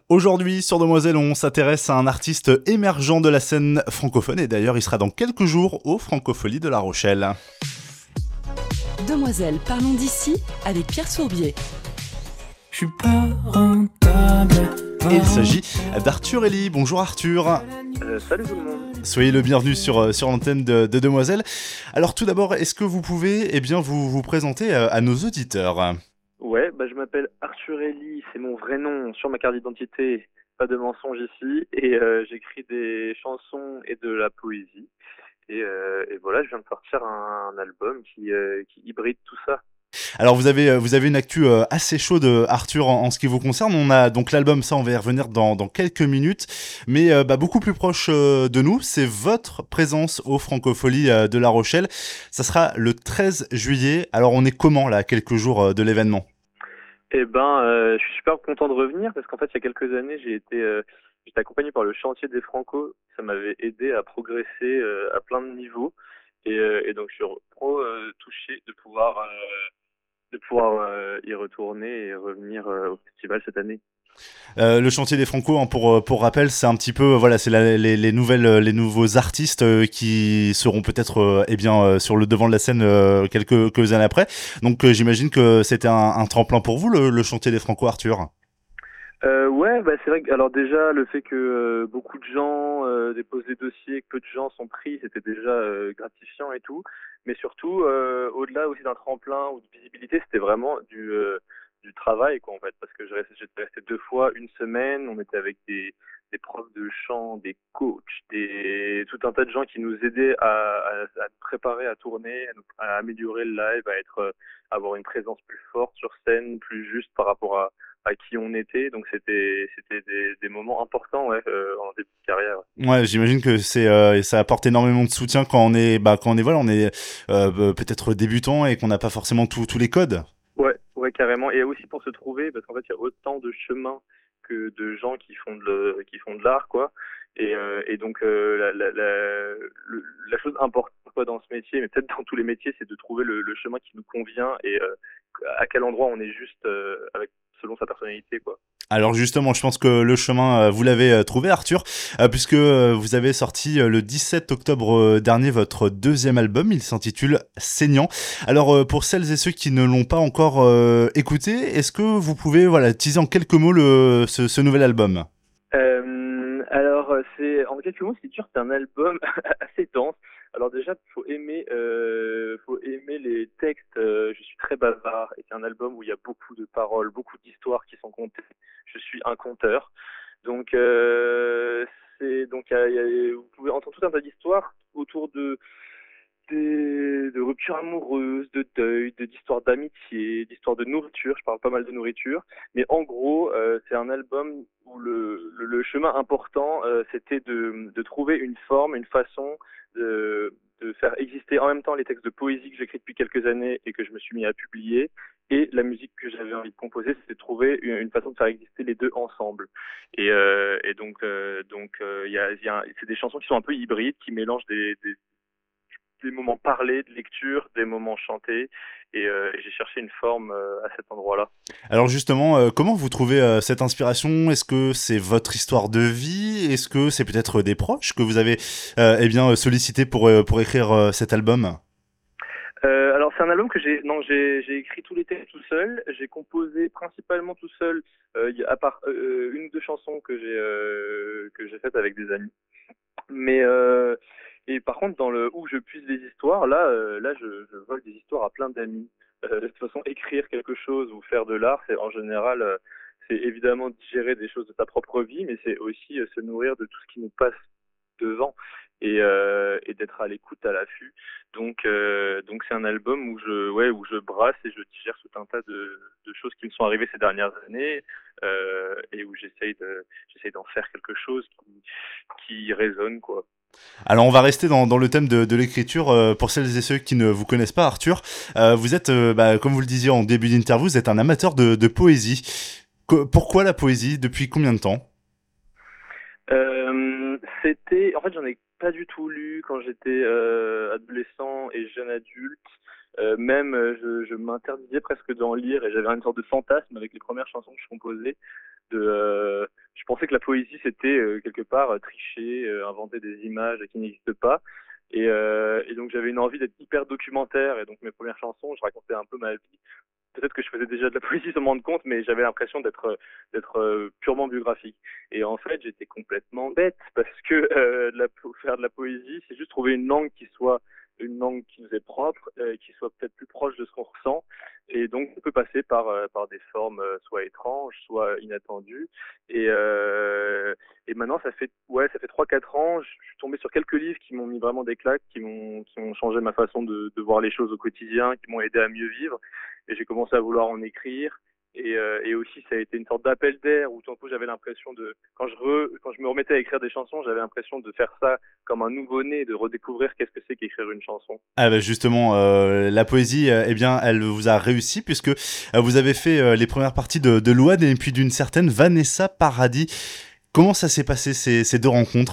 Aujourd'hui, sur Demoiselle, on s'intéresse à un artiste émergent de la scène francophone et d'ailleurs, il sera dans quelques jours aux Francopholies de La Rochelle. Demoiselle, parlons d'ici avec Pierre Sourbier. Je suis pas rentable. Et il s'agit d'Arthur Ellie. Bonjour Arthur. Salut tout le monde. Soyez le bienvenu sur l'antenne de Demoiselle. Alors tout d'abord, est-ce que vous pouvez vous présenter à nos auditeurs ? Ouais, je m'appelle Arthur Ellie, c'est mon vrai nom sur ma carte d'identité, pas de mensonge ici, et j'écris des chansons et de la poésie. Et voilà, je viens de sortir un album qui hybride tout ça. Alors vous avez une actu assez chaude Arthur en ce qui vous concerne. On a donc l'album, ça on va y revenir dans quelques minutes, mais beaucoup plus proche de nous, c'est votre présence aux Francopholies de La Rochelle. Ça sera le 13 juillet. Alors on est comment là, à quelques jours de l'événement ? Je suis super content de revenir parce qu'en fait, il y a quelques années, j'étais accompagné par le chantier des Franco. Ça m'avait aidé à progresser à plein de niveaux. Et donc, je suis trop touché de pouvoir y retourner et revenir au festival cette année. Le chantier des Franco, hein, pour rappel, c'est un petit peu c'est les nouveaux artistes qui seront peut-être sur le devant de la scène quelques années après. Donc j'imagine que c'était un tremplin pour vous le chantier des Franco, Arthur. Ouais, c'est vrai que alors déjà le fait que beaucoup de gens déposent des dossiers, que peu de gens sont pris, c'était déjà gratifiant et tout. Mais surtout, au-delà aussi d'un tremplin ou de visibilité, c'était vraiment du travail quoi en fait, parce que j'étais resté 2 fois une semaine. On était avec des profs de chant, des coachs, tout un tas de gens qui nous aidaient à préparer à tourner, à améliorer le live, à avoir une présence plus forte sur scène, plus juste par rapport à qui on était. Donc c'était des moments importants en début de carrière. Ouais, j'imagine que ça apporte énormément de soutien quand on est peut-être débutant et qu'on n'a pas forcément tous les codes. Ouais, carrément. Et aussi pour se trouver, parce qu'en fait il y a autant de chemins que de gens qui font de l'art quoi. Et donc la chose importante quoi dans ce métier, mais peut-être dans tous les métiers, c'est de trouver le chemin qui nous convient et à quel endroit on est juste selon sa personnalité quoi. Alors justement, je pense que le chemin, vous l'avez trouvé Arthur, puisque vous avez sorti le 17 octobre dernier votre deuxième album, il s'intitule Saignant. Alors pour celles et ceux qui ne l'ont pas encore écouté, est-ce que vous pouvez teaser en quelques mots ce nouvel album ? C'est en quelques mots, c'est dur, c'est un album assez dense. Alors déjà, faut aimer les textes. Je suis très bavard et c'est un album où il y a beaucoup de paroles, beaucoup d'histoires qui sont contées. Je suis un conteur, donc vous pouvez entendre tout un tas d'histoires autour de ruptures amoureuses, de deuil, d'histoires d'amitié, d'histoires de nourriture. Je parle pas mal de nourriture, mais en gros, c'est un album où le chemin important, c'était de trouver une forme, une façon de faire exister en même temps les textes de poésie que j'écris depuis quelques années et que je me suis mis à publier, et la musique que j'avais envie de composer, c'était de trouver une façon de faire exister les deux ensemble. Et donc, c'est des chansons qui sont un peu hybrides, qui mélangent des moments parlés de lecture, des moments chantés, et j'ai cherché une forme à cet endroit-là. Alors justement, comment vous trouvez cette inspiration ? Est-ce que c'est votre histoire de vie ? Est-ce que c'est peut-être des proches que vous avez sollicité pour écrire cet album ? Alors c'est un album que j'ai écrit tous les textes tout seul, j'ai composé principalement tout seul, à part une ou deux chansons que j'ai faites avec des amis. Mais et par contre dans le où je puise les histoires, là je vole des histoires à plein d'amis. De toute façon, écrire quelque chose ou faire de l'art, c'est en général c'est évidemment digérer des choses de sa propre vie, mais c'est aussi se nourrir de tout ce qui nous passe devant et d'être à l'écoute, à l'affût. Donc c'est un album où je brasse et je digère tout un tas de choses qui me sont arrivées ces dernières années, et où j'essaye d'en faire quelque chose qui résonne quoi. Alors on va rester dans le thème de l'écriture. Pour celles et ceux qui ne vous connaissent pas, Arthur, vous êtes, comme vous le disiez en début d'interview, vous êtes un amateur de poésie. Pourquoi la poésie ? Depuis combien de temps ? En fait, j'en ai pas du tout lu quand j'étais adolescent et jeune adulte. Je m'interdisais presque d'en lire et j'avais une sorte de fantasme avec les premières chansons que je composais. Je que la poésie c'était quelque part tricher, inventer des images qui n'existent pas. Et donc j'avais une envie d'être hyper documentaire. Et donc mes premières chansons, je racontais un peu ma vie. Peut-être que je faisais déjà de la poésie sans m'en rendre compte, mais j'avais l'impression d'être purement biographique. Et en fait, j'étais complètement bête parce que faire de la poésie, c'est juste trouver une langue qui soit une langue qui nous est propre, qui soit peut-être plus proche de ce qu'on ressent. Et donc, on peut passer par des formes soit étranges, soit inattendues. Et maintenant, ça fait 3-4 ans, je suis tombé sur quelques livres qui m'ont mis vraiment des claques, qui m'ont changé ma façon de voir les choses au quotidien, qui m'ont aidé à mieux vivre. Et j'ai commencé à vouloir en écrire. Et aussi, ça a été une sorte d'appel d'air où tout d'un coup, j'avais l'impression quand je me remettais à écrire des chansons, j'avais l'impression de faire ça comme un nouveau-né, de redécouvrir qu'est-ce que c'est qu'écrire une chanson. Ah bah justement, la poésie, eh bien, elle vous a réussi puisque vous avez fait les premières parties de Louane et puis d'une certaine Vanessa Paradis. Comment ça s'est passé ces deux rencontres ?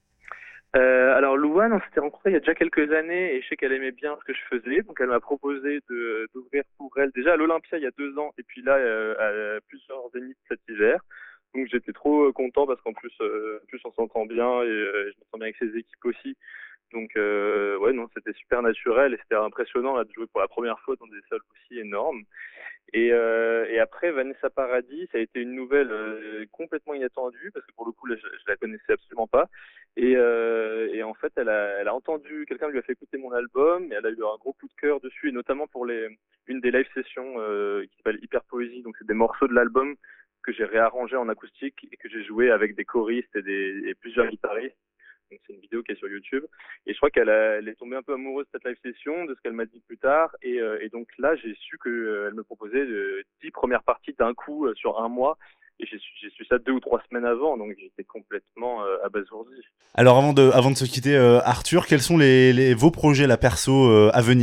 Alors Louane, on s'était rencontrés il y a déjà quelques années et je sais qu'elle aimait bien ce que je faisais, donc elle m'a proposé d'ouvrir pour elle déjà à l'Olympia il y a 2 ans et puis là à plusieurs zéniths cet hiver. Donc j'étais trop content parce qu'en plus on s'entend bien et je me sens bien avec ses équipes aussi. Donc ouais non, c'était super naturel et c'était impressionnant là, de jouer pour la première fois dans des salles aussi énormes. Et après Vanessa Paradis, ça a été une nouvelle complètement inattendue parce que pour le coup là, je la connaissais absolument pas. Et en fait elle a entendu, quelqu'un lui a fait écouter mon album et elle a eu un gros coup de cœur dessus, et notamment pour une des live sessions qui s'appelle Hyper Poésie. Donc c'est des morceaux de l'album que j'ai réarrangés en acoustique et que j'ai joué avec des choristes et plusieurs guitaristes. Donc c'est une vidéo qui est sur YouTube. Et je crois qu'elle est tombée un peu amoureuse de cette live session, de ce qu'elle m'a dit plus tard. Et donc là, j'ai su qu'elle me proposait 10 premières parties d'un coup sur un mois. Et j'ai su ça 2 ou 3 semaines avant, donc j'étais complètement abasourdi. Alors avant de se quitter, Arthur, quels sont vos projets, la perso, à venir ?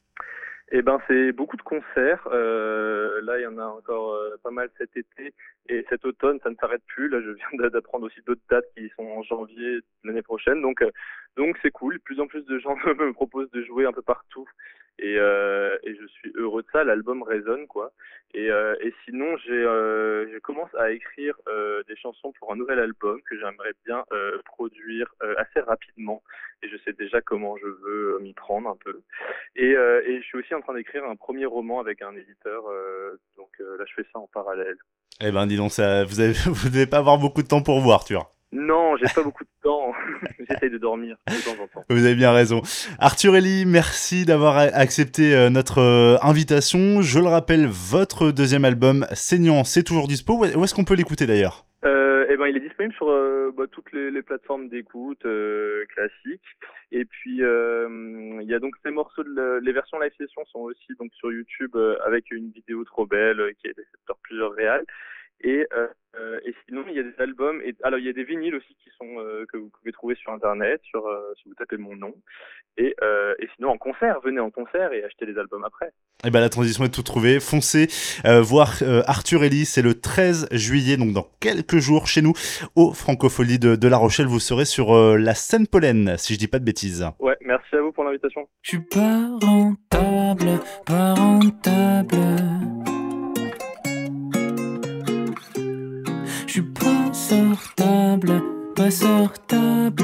Eh ben c'est beaucoup de concerts. Là il y en a encore pas mal cet été et cet automne ça ne s'arrête plus. Là je viens d'apprendre aussi d'autres dates qui sont en janvier de l'année prochaine. Donc c'est cool. De plus en plus de gens me proposent de jouer un peu partout et je suis heureux de ça. L'album résonne quoi. Et sinon je commence à écrire des chansons pour un nouvel album que j'aimerais bien produire assez rapidement. Et je sais déjà comment je veux m'y prendre un peu. Et je suis aussi en train d'écrire un premier roman avec un éditeur. Donc là, je fais ça en parallèle. Eh ben, dis donc, vous devez pas avoir beaucoup de temps pour vous, Arthur. Non, j'ai pas beaucoup de temps. J'essaye de dormir de temps en temps. Vous avez bien raison. Arthur Ellie, merci d'avoir accepté notre invitation. Je le rappelle, votre deuxième album, Saignant, c'est toujours dispo. Où est-ce qu'on peut l'écouter d'ailleurs ? Eh ben, il est disponible sur toutes les plateformes d'écoute classiques. Et puis il y a donc ces morceaux les versions live session sont aussi donc sur YouTube avec une vidéo trop belle qui a été faite par plusieurs réals. Et sinon il y a des albums alors il y a des vinyles aussi qui sont que vous pouvez trouver sur internet si vous tapez mon nom. Et sinon en concert, venez en concert et achetez les albums après. Eh ben la transition est tout trouvée. Foncez voir Arthur Ellie, c'est le 13 juillet, donc dans quelques jours chez nous au Francophonie de La Rochelle. Vous serez sur la scène Pollen, si je dis pas de bêtises. Ouais, merci à vous pour l'invitation. Je suis pas rentable, pas rentable. Je suis pas sortable, pas sortable.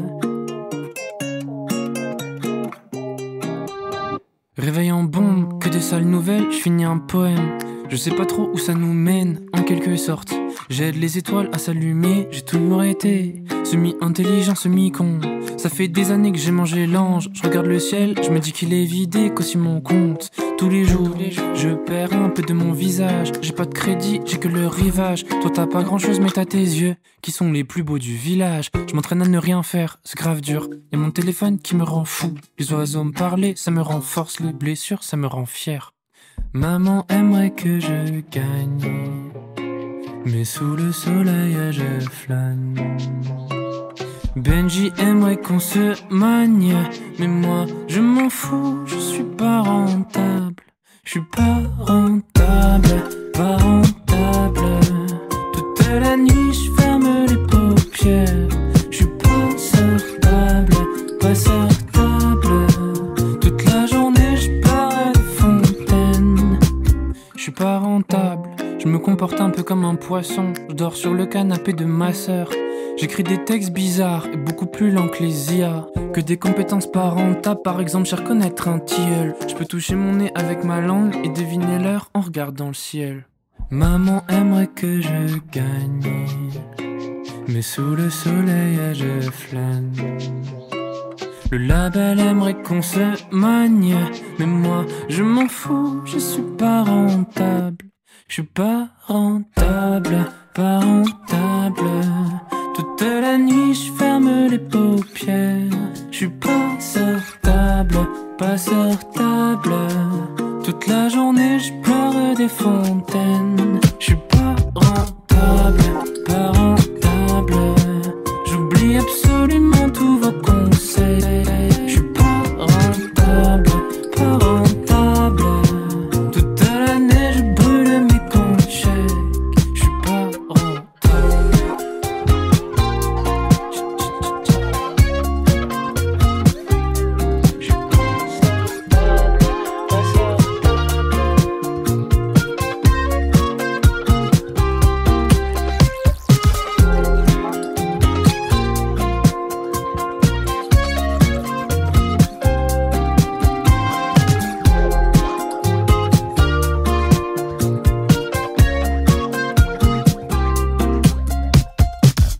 Réveil en bombe, que des sales nouvelles, je finis un poème. Je sais pas trop où ça nous mène, en quelque sorte. J'aide les étoiles à s'allumer, j'ai toujours été semi-intelligent, semi-con. Ça fait des années que j'ai mangé l'ange, je regarde le ciel, je me dis qu'il est vidé qu'aussi mon compte. Tous les jours, je perds un peu de mon visage. J'ai pas de crédit, j'ai que le rivage. Toi t'as pas grand chose mais t'as tes yeux qui sont les plus beaux du village. Je m'entraîne à ne rien faire, c'est grave dur. Y'a mon téléphone qui me rend fou. Les oiseaux me parlent, ça me renforce. Les blessures, ça me rend fier. Maman aimerait que je gagne, mais sous le soleil je flâne. Benji aimerait qu'on se magne, mais moi je m'en fous, je suis pas rentable. Je suis pas rentable, pas rentable. Toute la nuit je ferme les paupières. Je suis pas sortable, pas sortable. Toute la journée je pars à la fontaine. Je suis pas rentable, je me compare comporte un peu comme un poisson. Je dors sur le canapé de ma sœur. J'écris des textes bizarres et beaucoup plus lents que les IA. Que des compétences parentales, par exemple, je sais reconnaître un tilleul. Je peux toucher mon nez avec ma langue et deviner l'heure en regardant le ciel. Maman aimerait que je gagne, mais sous le soleil je flâne. Le label aimerait qu'on se magne, mais moi je m'en fous, je suis pas rentable. Je suis pas rentable, pas rentable. Toute la nuit je ferme les paupières. Je suis pas sortable, pas sortable. Toute la journée je pleure des fontaines. Je suis pas rentable.